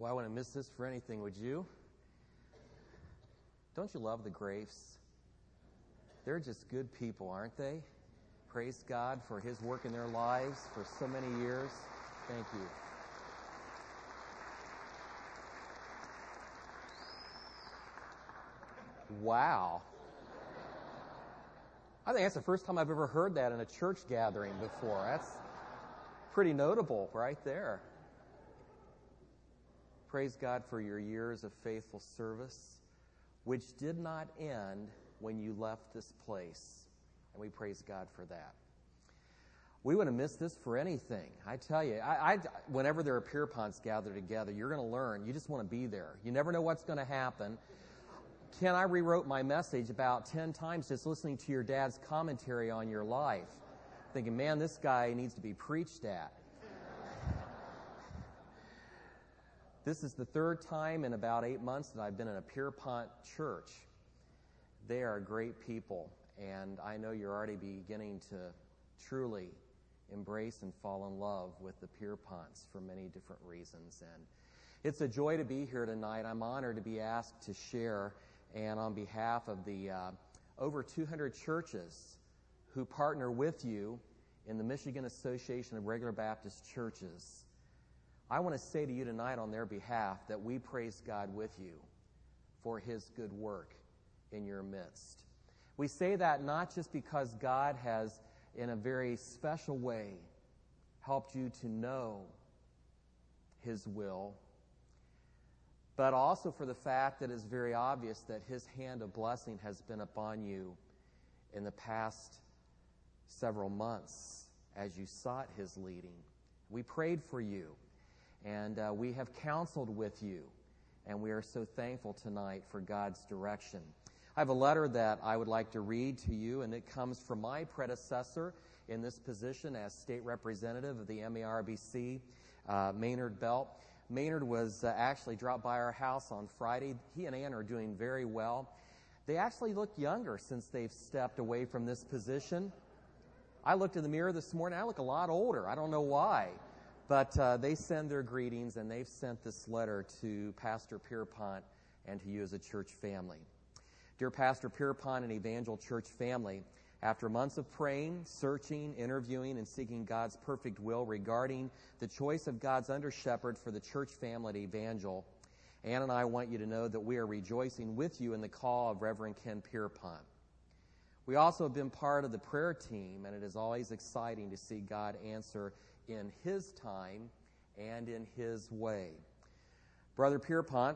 Well, I wouldn't miss this for anything, would you? Don't you love the Grafes? They're just good people, aren't they? Praise God for His work in their lives for so many years. Thank you. Wow. I think that's the first time I've ever heard that in a church gathering before. That's pretty notable right there. Praise God for your years of faithful service, which did not end when you left this place. And we praise God for that. We wouldn't miss this for anything. I tell you, whenever there are Pierponts gathered together, you're going to learn. You just want to be there. You never know what's going to happen. Ken, I rewrote my message about 10 times just listening to your dad's commentary on your life, thinking, man, this guy needs to be preached at. This is the third time in about 8 months that I've been in a Pierpont church. They are great people, and I know you're already beginning to truly embrace and fall in love with the Pierponts for many different reasons. And it's a joy to be here tonight. I'm honored to be asked to share, and on behalf of the over 200 churches who partner with you in the Michigan Association of Regular Baptist Churches, I want to say to you tonight on their behalf that we praise God with you for His good work in your midst. We say that not just because God has, in a very special way, helped you to know His will, but also for the fact that it's very obvious that His hand of blessing has been upon you in the past several months as you sought His leading. We prayed for you. And we have counseled with you, and we are so thankful tonight for God's direction. I have a letter that I would like to read to you, and it comes from my predecessor in this position as state representative of the MARBC, Maynard Belt. Maynard was actually dropped by our house on Friday. He and Ann are doing very well. They actually look younger since they've stepped away from this position. I looked in the mirror this morning. I look a lot older. I don't know why. But they send their greetings, and they've sent this letter to Pastor Pierpont and to you as a church family. Dear Pastor Pierpont and Evangel Church family, after months of praying, searching, interviewing, and seeking God's perfect will regarding the choice of God's under-shepherd for the church family at Evangel, Ann and I want you to know that we are rejoicing with you in the call of Reverend Ken Pierpont. We also have been part of the prayer team, and it is always exciting to see God answer in His time and in His way. Brother Pierpont,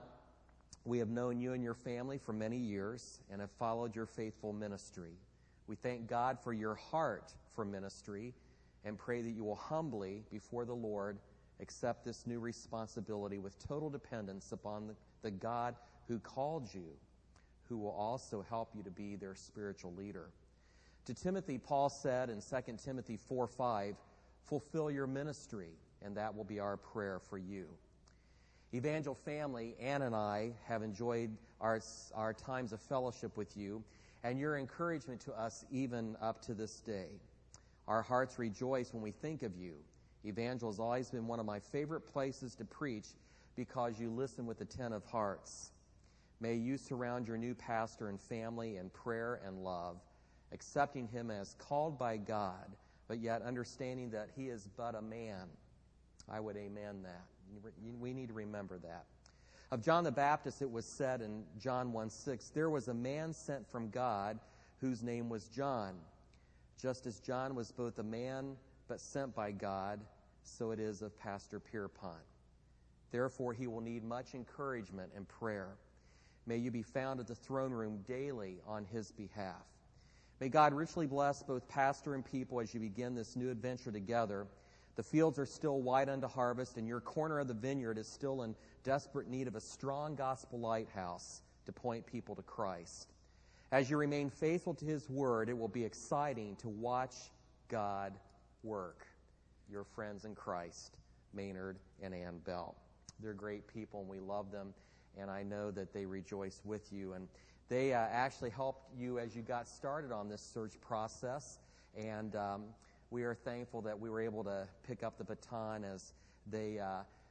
we have known you and your family for many years and have followed your faithful ministry. We thank God for your heart for ministry and pray that you will humbly, before the Lord, accept this new responsibility with total dependence upon the God who called you, who will also help you to be their spiritual leader. To Timothy, Paul said in 2 Timothy 4:5, fulfill your ministry, and that will be our prayer for you. Evangel family, Ann and I have enjoyed our times of fellowship with you and your encouragement to us even up to this day. Our hearts rejoice when we think of you. Evangel has always been one of my favorite places to preach because you listen with attentive hearts. May you surround your new pastor and family in prayer and love, accepting him as called by God, but yet understanding that he is but a man. I would amen that. We need to remember that. Of John the Baptist, it was said in John 1:6, there was a man sent from God whose name was John. Just as John was both a man but sent by God, so it is of Pastor Pierpont. Therefore, he will need much encouragement and prayer. May you be found at the throne room daily on his behalf. May God richly bless both pastor and people as you begin this new adventure together. The fields are still white unto harvest, and your corner of the vineyard is still in desperate need of a strong gospel lighthouse to point people to Christ. As you remain faithful to His word, it will be exciting to watch God work. Your friends in Christ, Maynard and Ann Bell. They're great people, and we love them, and I know that they rejoice with you. And they actually helped you as you got started on this search process, and we are thankful that we were able to pick up the baton as they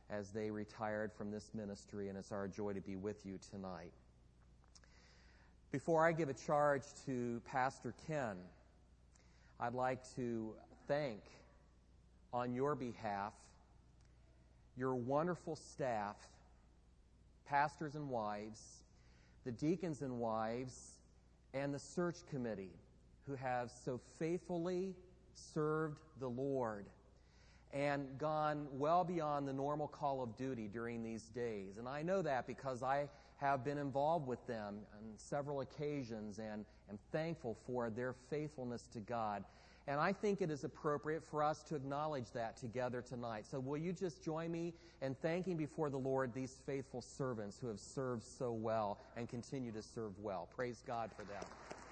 as they retired from this ministry, and it's our joy to be with you tonight. Before I give a charge to Pastor Ken, I'd like to thank, on your behalf, your wonderful staff, pastors and wives, the deacons and wives, and the search committee who have so faithfully served the Lord and gone well beyond the normal call of duty during these days. And I know that because I have been involved with them on several occasions and am thankful for their faithfulness to God. And I think it is appropriate for us to acknowledge that together tonight. So will you just join me in thanking before the Lord these faithful servants who have served so well and continue to serve well. Praise God for them.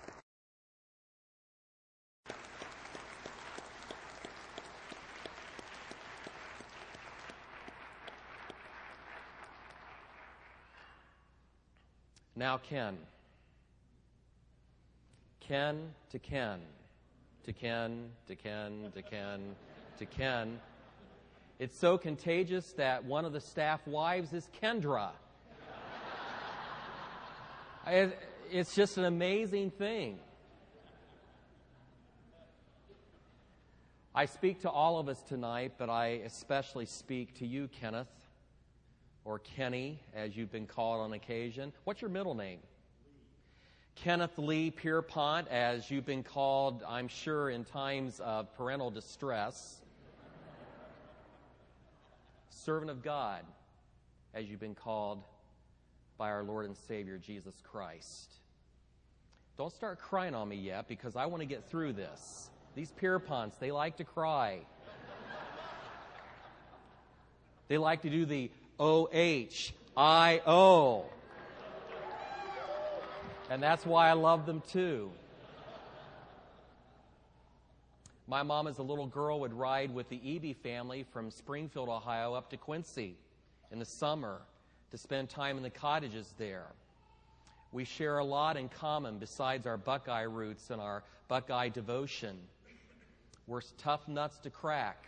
Now Ken. Ken to Ken. To Ken, to Ken, to Ken, to Ken. It's so contagious that one of the staff wives is Kendra. It's just an amazing thing. I speak to all of us tonight, but I especially speak to you, Kenneth, or Kenny, as you've been called on occasion. What's your middle name? Kenneth Lee Pierpont, as you've been called, I'm sure, in times of parental distress. Servant of God, as you've been called by our Lord and Savior, Jesus Christ. Don't start crying on me yet, because I want to get through this. These Pierponts, they like to cry. They like to do the O-H-I-O. And that's why I love them too. My mom as a little girl would ride with the Eby family from Springfield, Ohio up to Quincy in the summer to spend time in the cottages there. We share a lot in common besides our Buckeye roots and our Buckeye devotion. We're tough nuts to crack.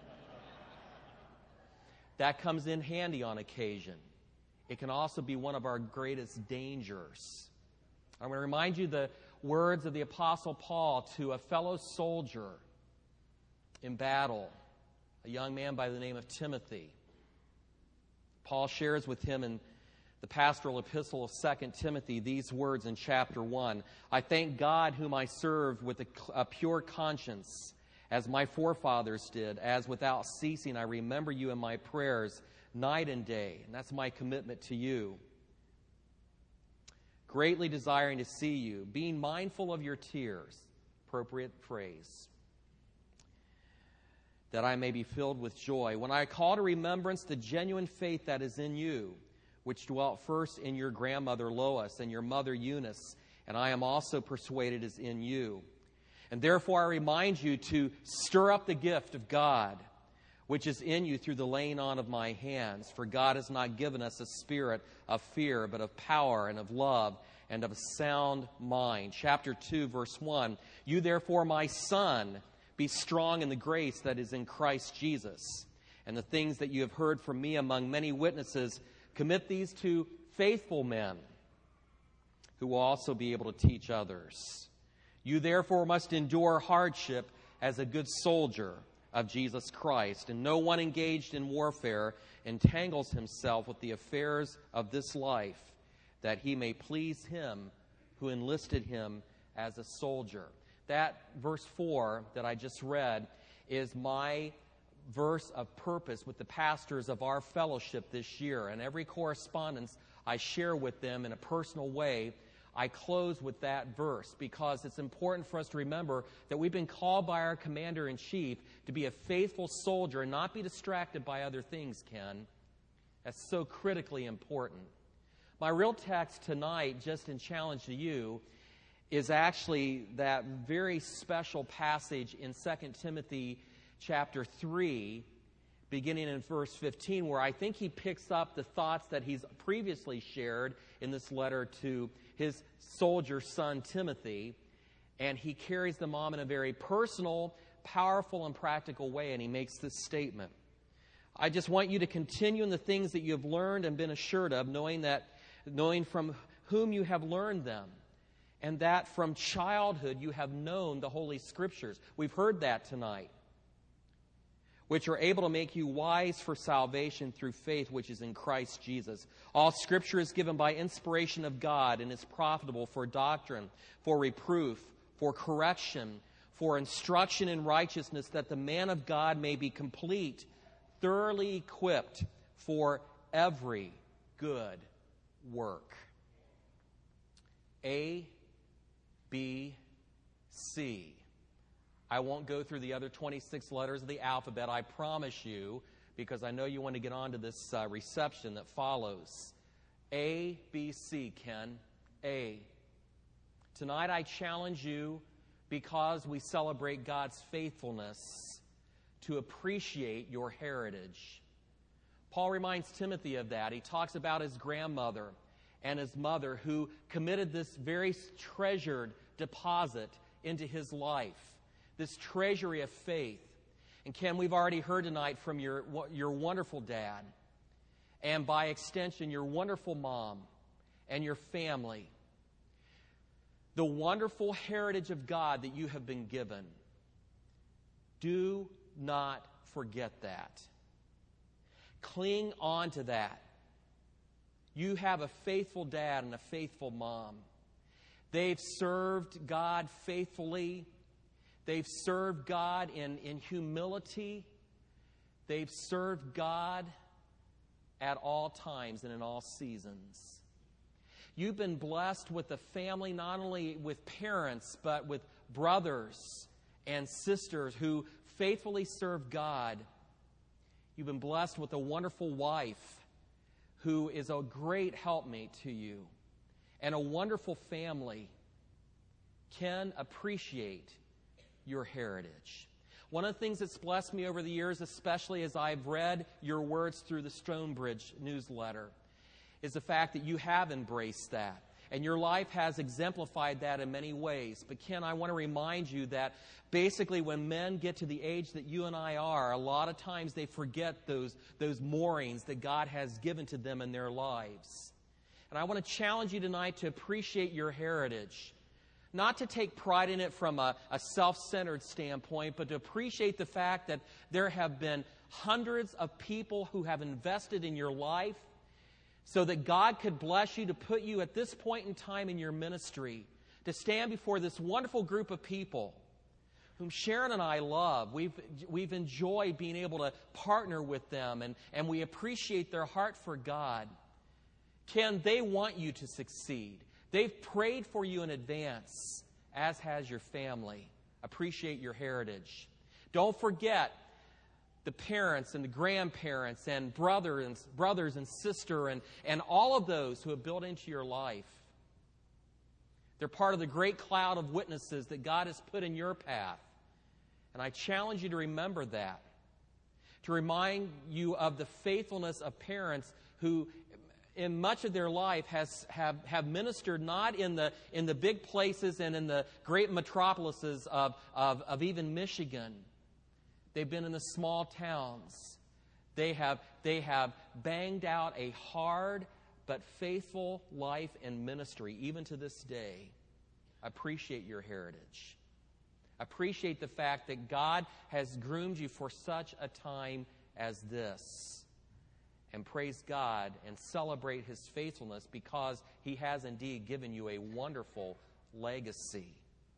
That comes in handy on occasion. It can also be one of our greatest dangers. I'm going to remind you the words of the Apostle Paul to a fellow soldier in battle, a young man by the name of Timothy. Paul shares with him in the pastoral epistle of 2 Timothy these words in chapter 1. I thank God whom I served with a pure conscience, as my forefathers did, as without ceasing I remember you in my prayers night and day. And that's my commitment to you. Greatly desiring to see you, being mindful of your tears, appropriate phrase, that I may be filled with joy. When I call to remembrance the genuine faith that is in you, which dwelt first in your grandmother Lois and your mother Eunice, and I am also persuaded is in you. And therefore I remind you to stir up the gift of God, which is in you through the laying on of my hands. For God has not given us a spirit of fear, but of power and of love and of a sound mind. Chapter 2, verse 1. You therefore, my son, be strong in the grace that is in Christ Jesus. And the things that you have heard from me among many witnesses, commit these to faithful men who will also be able to teach others. You therefore must endure hardship as a good soldier of Jesus Christ, and no one engaged in warfare entangles himself with the affairs of this life, that he may please him who enlisted him as a soldier. That verse 4 that I just read is my verse of purpose with the pastors of our fellowship this year, and every correspondence I share with them in a personal way, I close with that verse because it's important for us to remember that we've been called by our commander-in-chief to be a faithful soldier and not be distracted by other things, Ken. That's so critically important. My real text tonight, just in challenge to you, is actually that very special passage in 2 Timothy chapter 3, beginning in verse 15, where I think he picks up the thoughts that he's previously shared in this letter to his soldier son Timothy, and he carries them on in a very personal, powerful, and practical way, and he makes this statement. I just want you to continue in the things that you have learned and been assured of, knowing from whom you have learned them, and that from childhood you have known the Holy Scriptures. We've heard that tonight, which are able to make you wise for salvation through faith which is in Christ Jesus. All Scripture is given by inspiration of God and is profitable for doctrine, for reproof, for correction, for instruction in righteousness, that the man of God may be complete, thoroughly equipped for every good work. A, B, C. I won't go through the other 26 letters of the alphabet, I promise you, because I know you want to get on to this reception that follows. A, B, C, Ken. A. Tonight I challenge you, because we celebrate God's faithfulness, to appreciate your heritage. Paul reminds Timothy of that. He talks about his grandmother and his mother who committed this very treasured deposit into his life, this treasury of faith. And Ken, we've already heard tonight from your wonderful dad, and by extension, your wonderful mom and your family, the wonderful heritage of God that you have been given. Do not forget that. Cling on to that. You have a faithful dad and a faithful mom. They've served God faithfully. They've served God in humility. They've served God at all times and in all seasons. You've been blessed with a family, not only with parents, but with brothers and sisters who faithfully serve God. You've been blessed with a wonderful wife who is a great helpmate to you, and a wonderful family. Can appreciate your heritage. One of the things that's blessed me over the years, especially as I've read your words through the Stonebridge newsletter, is the fact that you have embraced that. And your life has exemplified that in many ways. But Ken, I want to remind you that basically when men get to the age that you and I are, a lot of times they forget those moorings that God has given to them in their lives. And I want to challenge you tonight to appreciate your heritage. Not to take pride in it from a self-centered standpoint, but to appreciate the fact that there have been hundreds of people who have invested in your life so that God could bless you to put you at this point in time in your ministry, to stand before this wonderful group of people whom Sharon and I love. We've enjoyed being able to partner with them, and we appreciate their heart for God. Ken, they want you to succeed. They've prayed for you in advance, as has your family. Appreciate your heritage. Don't forget the parents and the grandparents and brothers and sisters and all of those who have built into your life. They're part of the great cloud of witnesses that God has put in your path. And I challenge you to remember that. To remind you of the faithfulness of parents who, in much of their life, have ministered not in the big places and in the great metropolises of even Michigan. They've been in the small towns. They have banged out a hard but faithful life and ministry, even to this day. Appreciate your heritage. Appreciate the fact that God has groomed you for such a time as this. And praise God and celebrate His faithfulness, because He has indeed given you a wonderful legacy.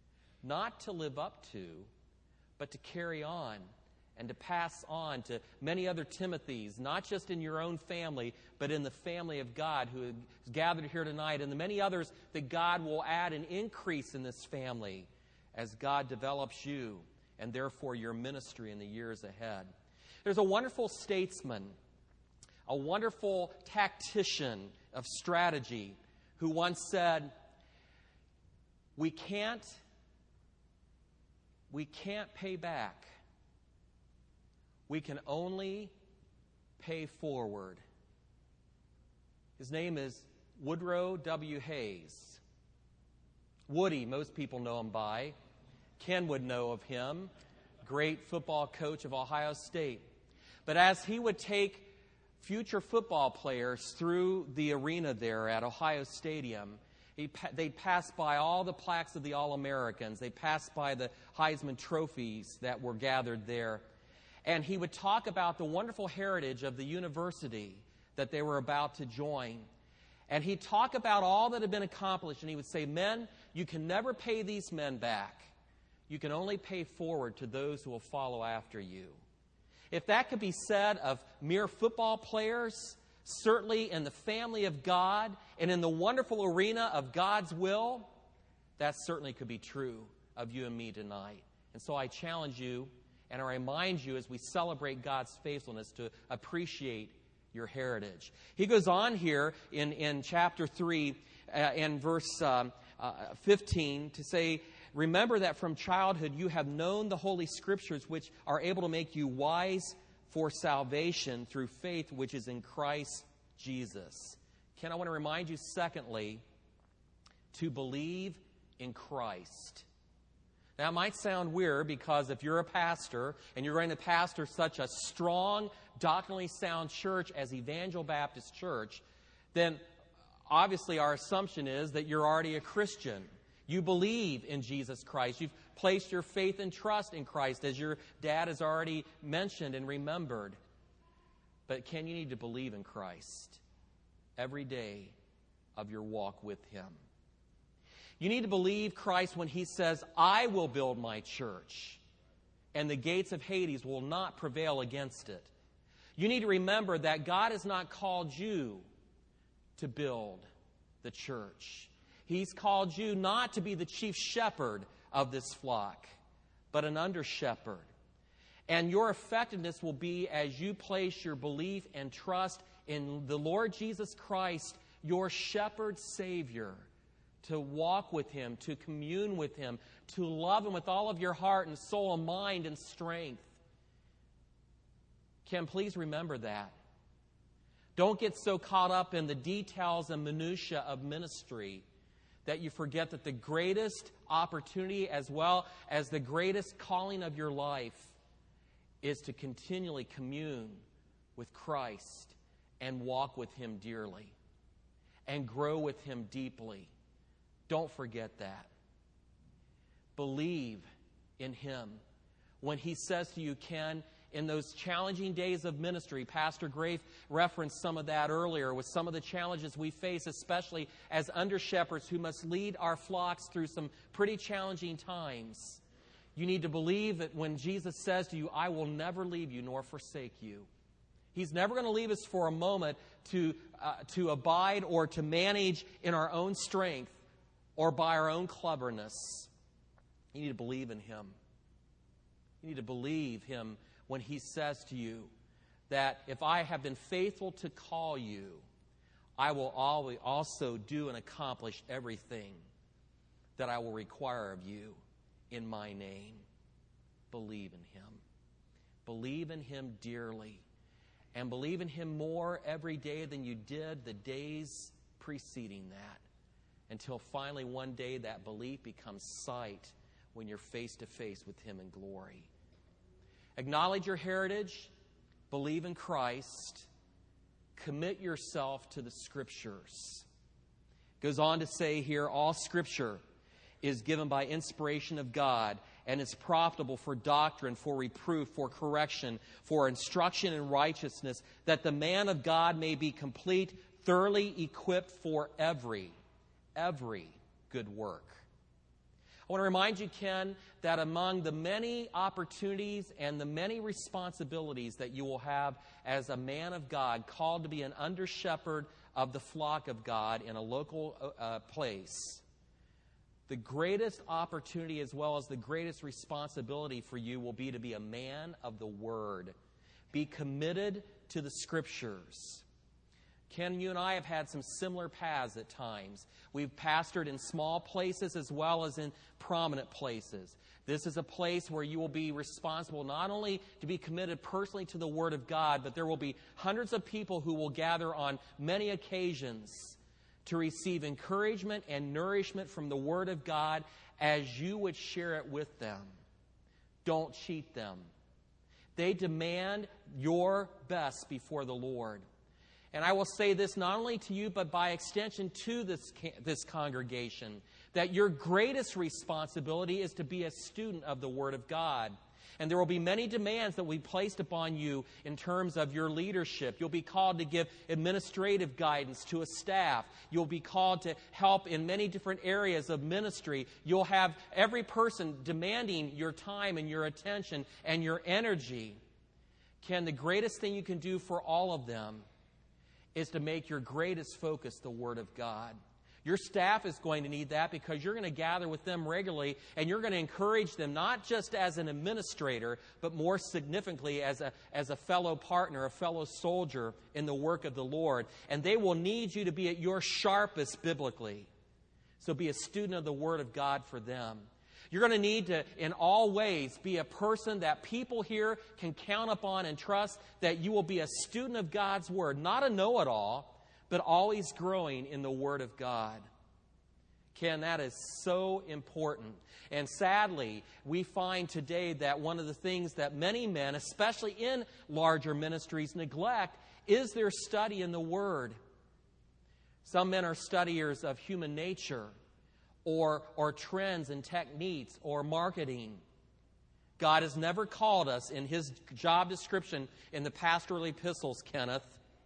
Not to live up to, but to carry on and to pass on to many other Timothys, not just in your own family, but in the family of God who is gathered here tonight, and the many others that God will add and increase in this family as God develops you and therefore your ministry in the years ahead. There's a wonderful statesman, a wonderful tactician of strategy who once said, we can't pay back. We can only pay forward. His name is Woodrow W. Hayes. Woody, most people know him by. Ken would know of him. Great football coach of Ohio State. But as he would take future football players through the arena there at Ohio Stadium, they'd pass by all the plaques of the All-Americans. They'd pass by the Heisman trophies that were gathered there. And he would talk about the wonderful heritage of the university that they were about to join. And he'd talk about all that had been accomplished. And he would say, men, you can never pay these men back. You can only pay forward to those who will follow after you. If that could be said of mere football players, certainly in the family of God and in the wonderful arena of God's will, that certainly could be true of you and me tonight. And so I challenge you and I remind you as we celebrate God's faithfulness to appreciate your heritage. He goes on here in chapter 3 and verse 15 to say, remember that from childhood you have known the Holy Scriptures, which are able to make you wise for salvation through faith which is in Christ Jesus. Ken, I want to remind you, secondly, to believe in Christ. Now, it might sound weird because if you're a pastor and you're going to pastor such a strong, doctrinally sound church as Evangel Baptist Church, then obviously our assumption is that you're already a Christian. You believe in Jesus Christ. You've placed your faith and trust in Christ, as your dad has already mentioned and remembered. But Ken, you need to believe in Christ every day of your walk with Him. You need to believe Christ when He says, I will build my church, and the gates of Hades will not prevail against it. You need to remember that God has not called you to build the church. He's called you not to be the chief shepherd of this flock, but an under-shepherd. And your effectiveness will be as you place your belief and trust in the Lord Jesus Christ, your shepherd Savior, to walk with Him, to commune with Him, to love Him with all of your heart and soul and mind and strength. Ken, please remember that. Don't get so caught up in the details and minutiae of ministry that you forget that the greatest opportunity as well as the greatest calling of your life is to continually commune with Christ and walk with Him dearly and grow with Him deeply. Don't forget that. Believe in Him. When He says to you, Ken, in those challenging days of ministry, Pastor Grafe referenced some of that earlier with some of the challenges we face, especially as under-shepherds who must lead our flocks through some pretty challenging times. You need to believe that when Jesus says to you, I will never leave you nor forsake you. He's never going to leave us for a moment to abide or to manage in our own strength or by our own cleverness. You need to believe in Him. You need to believe Him when He says to you that if I have been faithful to call you, I will always also do and accomplish everything that I will require of you in my name. Believe in Him. Believe in Him dearly. And believe in Him more every day than you did the days preceding that. Until finally one day that belief becomes sight when you're face to face with Him in glory. Acknowledge your heritage, believe in Christ, commit yourself to the Scriptures. It goes on to say here, all Scripture is given by inspiration of God and is profitable for doctrine, for reproof, for correction, for instruction in righteousness, that the man of God may be complete, thoroughly equipped for every good work. I want to remind you, Ken, that among the many opportunities and the many responsibilities that you will have as a man of God, called to be an under-shepherd of the flock of God in a local place, the greatest opportunity as well as the greatest responsibility for you will be to be a man of the Word. Be committed to the Scriptures. Ken, you and I have had some similar paths at times. We've pastored in small places as well as in prominent places. This is a place where you will be responsible not only to be committed personally to the Word of God, but there will be hundreds of people who will gather on many occasions to receive encouragement and nourishment from the Word of God as you would share it with them. Don't cheat them. They demand your best before the Lord. And I will say this not only to you, but by extension to this congregation, that your greatest responsibility is to be a student of the Word of God. And there will be many demands that will be placed upon you in terms of your leadership. You'll be called to give administrative guidance to a staff. You'll be called to help in many different areas of ministry. You'll have every person demanding your time and your attention and your energy. Ken, the greatest thing you can do for all of them is to make your greatest focus the Word of God. Your staff is going to need that because you're going to gather with them regularly and you're going to encourage them not just as an administrator, but more significantly as a fellow partner, a fellow soldier in the work of the Lord. And they will need you to be at your sharpest biblically. So be a student of the Word of God for them. You're going to need to, in all ways, be a person that people here can count upon and trust, that you will be a student of God's Word, not a know-it-all, but always growing in the Word of God. Ken, that is so important. And sadly, we find today that one of the things that many men, especially in larger ministries, neglect is their study in the Word. Some men are studiers of human nature or trends and techniques or marketing. God has never called us in His job description in the pastoral epistles, Kenneth,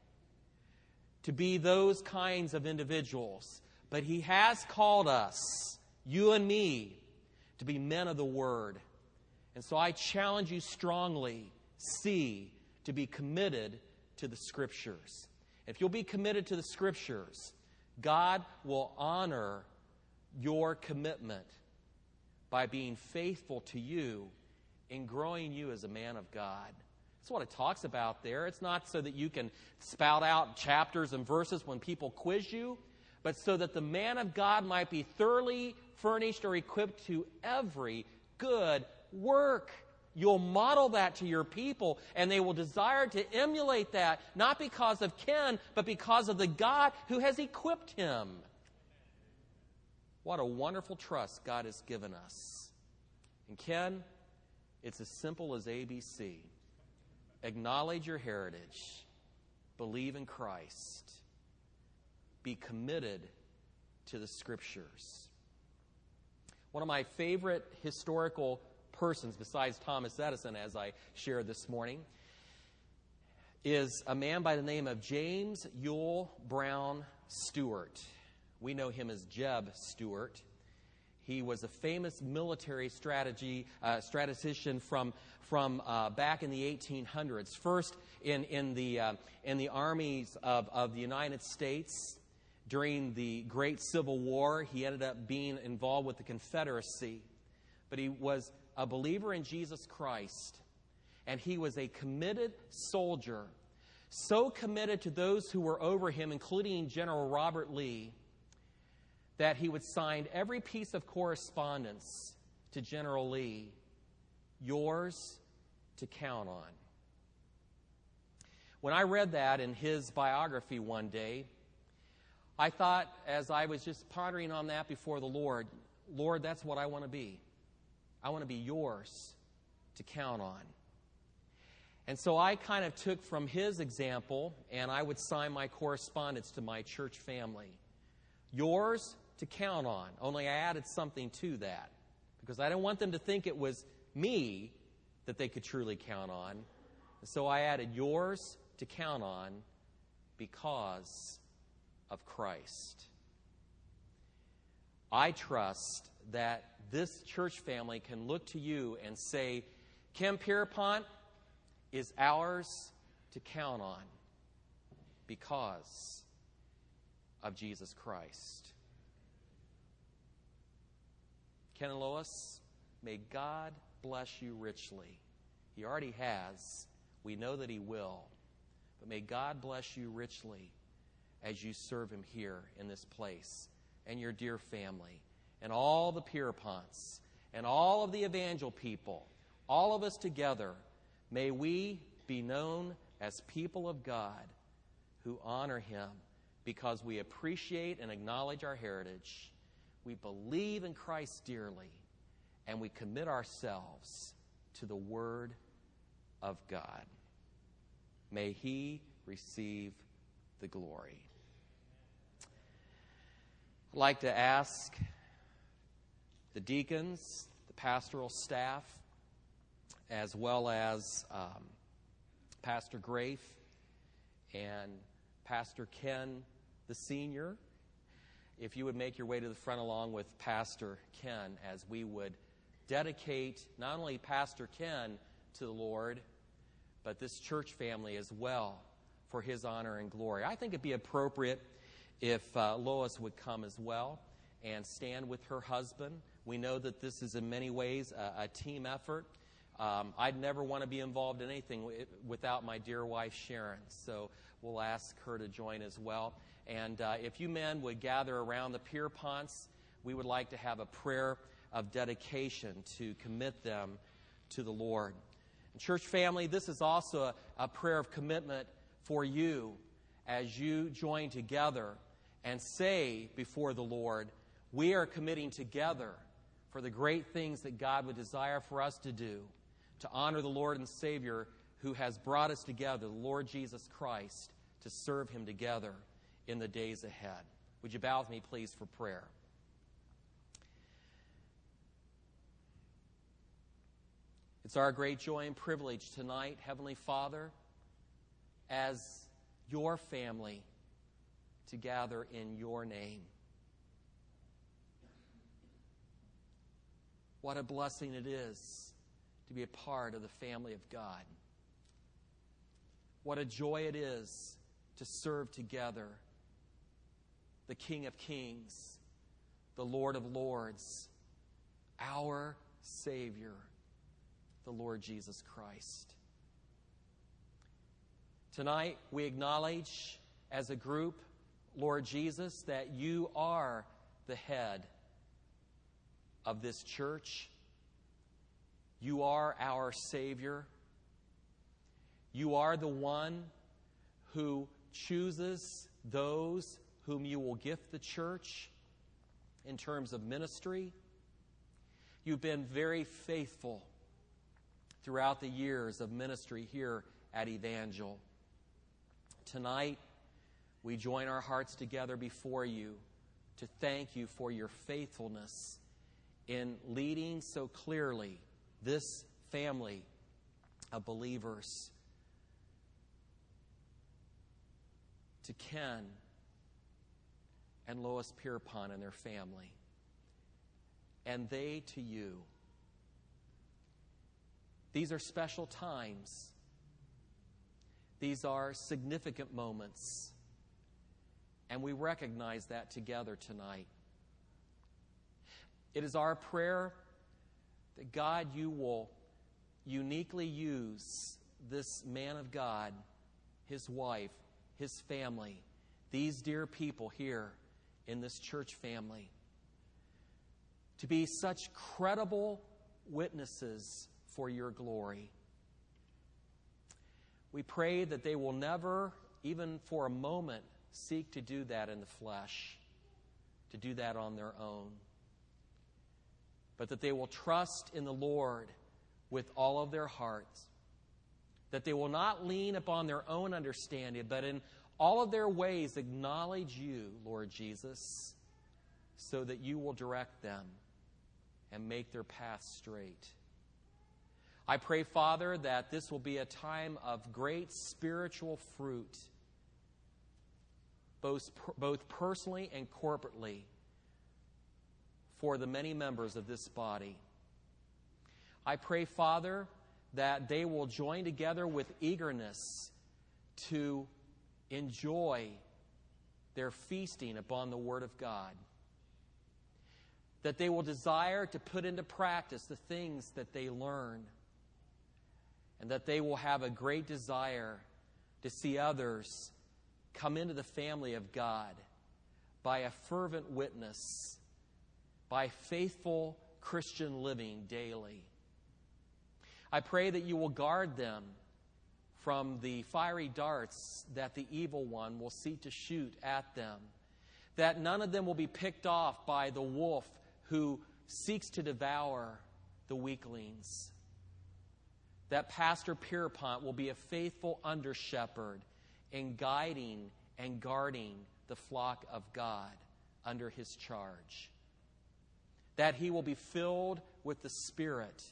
to be those kinds of individuals. But He has called us, you and me, to be men of the Word. And so I challenge you strongly, to be committed to the Scriptures. If you'll be committed to the Scriptures, God will honor your commitment by being faithful to you in growing you as a man of God. That's what it talks about there. It's not so that you can spout out chapters and verses when people quiz you, but so that the man of God might be thoroughly furnished or equipped to every good work. You'll model that to your people, and they will desire to emulate that, not because of Ken, but because of the God who has equipped him. What a wonderful trust God has given us. And Ken, it's as simple as ABC. Acknowledge your heritage. Believe in Christ. Be committed to the Scriptures. One of my favorite historical persons, besides Thomas Edison, as I shared this morning, is a man by the name of James Ewell Brown Stewart. We know him as Jeb Stuart. He was a famous military statistician from back in the 1800s. First in the armies of the United States during the Great Civil War. He ended up being involved with the Confederacy. But he was a believer in Jesus Christ. And he was a committed soldier. So committed to those who were over him, including General Robert Lee, that he would sign every piece of correspondence to General Lee, yours to count on. When I read that in his biography one day, I thought, as I was just pondering on that before the Lord, Lord, that's what I want to be. I want to be yours to count on. And so I kind of took from his example, and I would sign my correspondence to my church family. Yours to count on. Only I added something to that, because I didn't want them to think it was me that they could truly count on. And so I added yours to count on because of Christ. I trust that this church family can look to you and say, Ken Pierpont is ours to count on because of Jesus Christ. Ken and Lois, may God bless you richly. He already has. We know that He will. But may God bless you richly as you serve Him here in this place, and your dear family, and all the Pierponts, and all of the Evangel people, all of us together. May we be known as people of God who honor Him because we appreciate and acknowledge our heritage. We believe in Christ dearly, and we commit ourselves to the Word of God. May He receive the glory. I'd like to ask the deacons, the pastoral staff, as well as Pastor Grafe and Pastor Ken, the senior, if you would make your way to the front along with Pastor Ken, as we would dedicate not only Pastor Ken to the Lord, but this church family as well for His honor and glory. I think it'd be appropriate if Lois would come as well and stand with her husband. We know that this is in many ways a team effort. I'd never want to be involved in anything without my dear wife, Sharon. So we'll ask her to join as well. And if you men would gather around the Pierponts, we would like to have a prayer of dedication to commit them to the Lord. And church family, this is also a prayer of commitment for you as you join together and say before the Lord, we are committing together for the great things that God would desire for us to do, to honor the Lord and Savior who has brought us together, the Lord Jesus Christ, to serve Him together in the days ahead. Would you bow with me, please, for prayer? It's our great joy and privilege tonight, Heavenly Father, as your family, to gather in your name. What a blessing it is to be a part of the family of God. What a joy it is to serve together the King of Kings, the Lord of Lords, our Savior, the Lord Jesus Christ. Tonight, we acknowledge as a group, Lord Jesus, that you are the head of this church. You are our Savior. You are the one who chooses those whom you will gift the church in terms of ministry. You've been very faithful throughout the years of ministry here at Evangel. Tonight, we join our hearts together before you to thank you for your faithfulness in leading so clearly this family of believers to Ken and Lois Pierpont and their family, and they to you. These are special times. These are significant moments, and we recognize that together tonight. It is our prayer that God, you will uniquely use this man of God, his wife, his family, these dear people here in this church family, to be such credible witnesses for your glory. We pray that they will never, even for a moment, seek to do that in the flesh, to do that on their own, but that they will trust in the Lord with all of their hearts, that they will not lean upon their own understanding, but in all of their ways acknowledge you, Lord Jesus, so that you will direct them and make their path straight. I pray, Father, that this will be a time of great spiritual fruit, both personally and corporately, for the many members of this body. I pray, Father, that they will join together with eagerness to enjoy their feasting upon the Word of God, that they will desire to put into practice the things that they learn, and that they will have a great desire to see others come into the family of God by a fervent witness, by faithful Christian living daily. I pray that you will guard them from the fiery darts that the evil one will seek to shoot at them, that none of them will be picked off by the wolf who seeks to devour the weaklings, that Pastor Pierpont will be a faithful under-shepherd in guiding and guarding the flock of God under his charge. That he will be filled with the Spirit,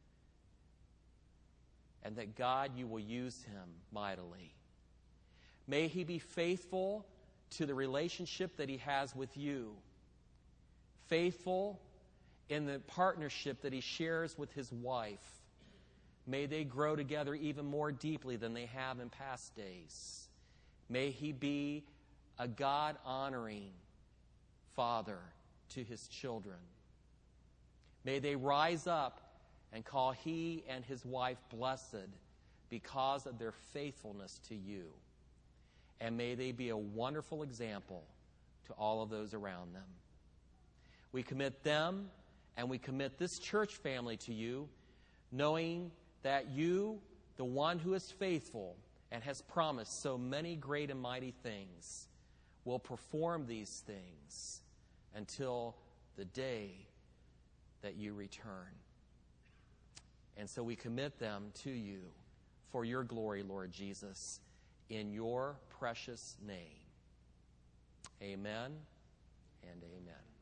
and that God, you will use him mightily. May he be faithful to the relationship that he has with you, faithful in the partnership that he shares with his wife. May they grow together even more deeply than they have in past days. May he be a God-honoring father to his children. May they rise up and call he and his wife blessed because of their faithfulness to you. And may they be a wonderful example to all of those around them. We commit them and we commit this church family to you, knowing that you, the one who is faithful and has promised so many great and mighty things, will perform these things until the day that you return. And so we commit them to you for your glory, Lord Jesus, in your precious name. Amen and amen.